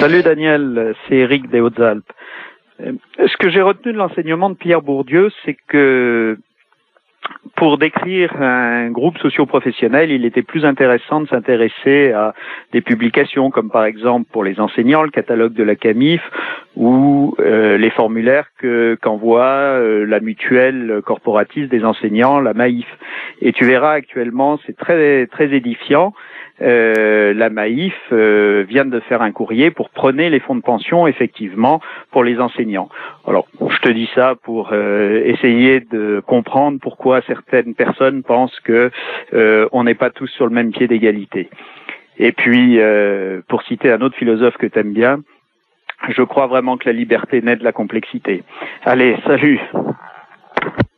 Salut Daniel, c'est Eric des Hautes-Alpes. Ce que j'ai retenu de l'enseignement de Pierre Bourdieu, c'est que pour décrire un groupe socio-professionnel, il était plus intéressant de s'intéresser à des publications comme par exemple pour les enseignants, le catalogue de la CAMIF ou les formulaires qu'envoie la mutuelle corporatiste des enseignants, la MAIF. Et tu verras actuellement, c'est très très édifiant. La MAIF vient de faire un courrier pour prôner les fonds de pension effectivement pour les enseignants. Alors, je te dis ça pour essayer de comprendre pourquoi certaines personnes pensent que on n'est pas tous sur le même pied d'égalité. Et puis, pour citer un autre philosophe que t'aimes bien, je crois vraiment que la liberté naît de la complexité. Allez, salut!